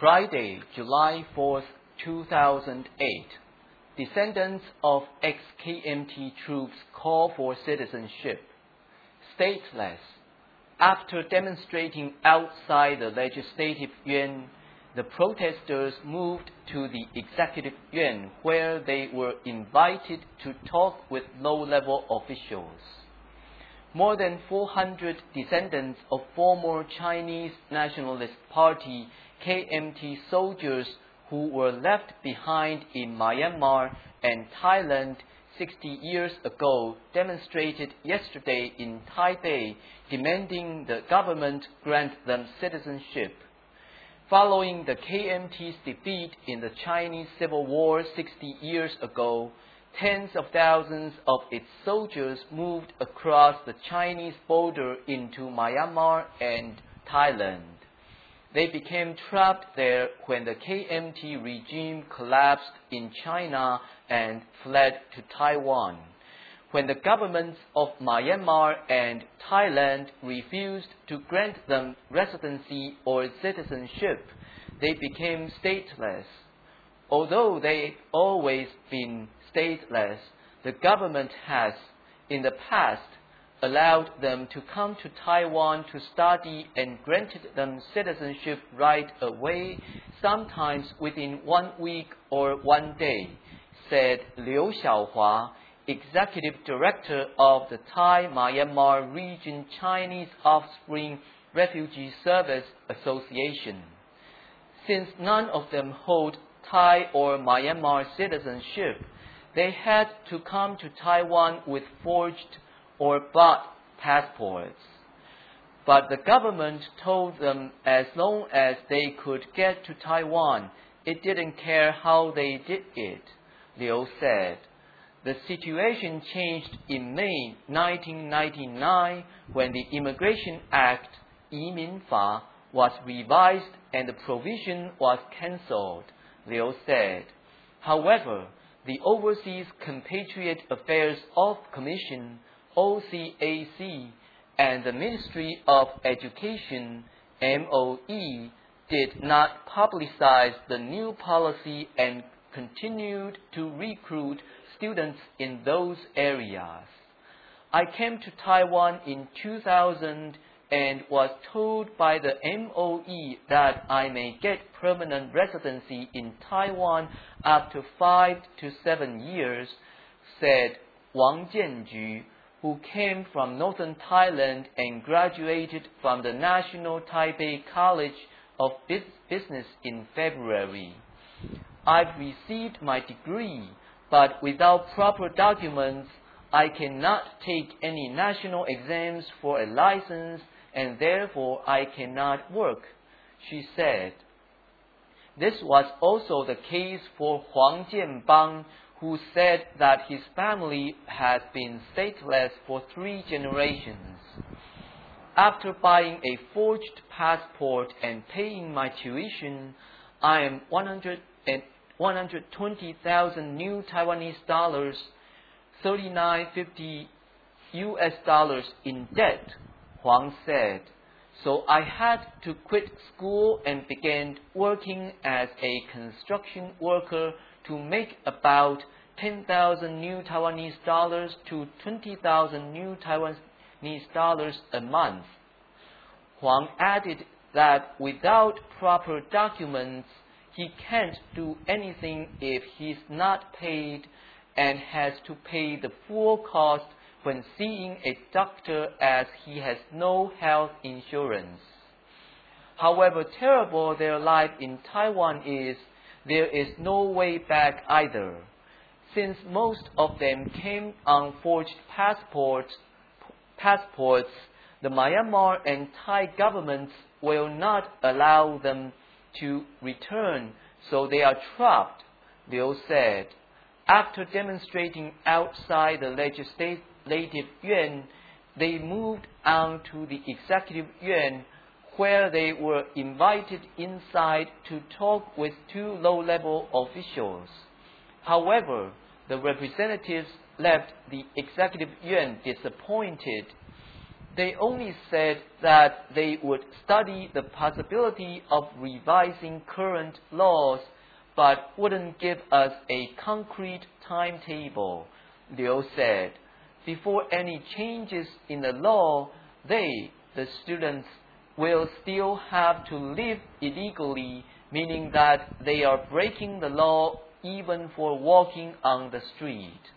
Friday, July 4, 2008, descendants of ex-KMT troops call for citizenship. Stateless. After demonstrating outside the Legislative Yuan, the protesters moved to the Executive Yuan, where they were invited to talk with low-level officials. More than 400 descendants of former Chinese Nationalist Party KMT soldiers who were left behind in Myanmar and Thailand 60 years ago demonstrated yesterday in Taipei, demanding the government grant them citizenship. Following the KMT's defeat in the Chinese Civil War 60 years ago, tens of thousands of its soldiers moved across the Chinese border into Myanmar and Thailand. They became trapped there when the KMT regime collapsed in China and fled to Taiwan. When the governments of Myanmar and Thailand refused to grant them residency or citizenship, they became stateless. Although they've always been stateless, the government has, in the past, allowed them to come to Taiwan to study and granted them citizenship right away, sometimes within 1 week or 1 day, said Liu Xiaohua, Executive Director of the Thai-Myanmar Region Chinese Offspring Refugee Service Association. Since none of them hold Thai or Myanmar citizenship, they had to come to Taiwan with forged or bought passports. But the government told them as long as they could get to Taiwan, it didn't care how they did it, Liu said. The situation changed in May 1999 when the Immigration Act, 移民法, was revised and the provision was cancelled, Liu said. However, the Overseas Compatriot Affairs of Commission, OCAC, and the Ministry of Education, MOE, did not publicize the new policy and continued to recruit students in those areas. I came to Taiwan in 2000 and was told by the MOE that I may get permanent residency in Taiwan after 5 to 7 years, said Wang Jianju, who came from northern Thailand and graduated from the National Taipei College of Business in February. I've received my degree, but without proper documents, I cannot take any national exams for a license, and therefore I cannot work, she said. This was also the case for Huang Jianbang, who said that his family had been stateless for 3 generations. After buying a forged passport and paying my tuition, I am 120,000 new Taiwanese dollars, $39.50 US in debt, Huang said. So I had to quit school and began working as a construction worker to make about 10,000 new Taiwanese dollars to 20,000 new Taiwanese dollars a month. Huang added that without proper documents, he can't do anything if he's not paid and has to pay the full cost when seeing a doctor as he has no health insurance. However terrible their life in Taiwan is, there is no way back either. Since most of them came on forged passports, the Myanmar and Thai governments will not allow them to return, so they are trapped, Liu said. After demonstrating outside the Legislative Yuan, they moved on to the Executive Yuan, where they were invited inside to talk with 2 low-level officials. However, the representatives left the Executive Yuan disappointed. They only said that they would study the possibility of revising current laws, but wouldn't give us a concrete timetable. Liu said, before any changes in the law, they, the students, will still have to live illegally, meaning that they are breaking the law even for walking on the street.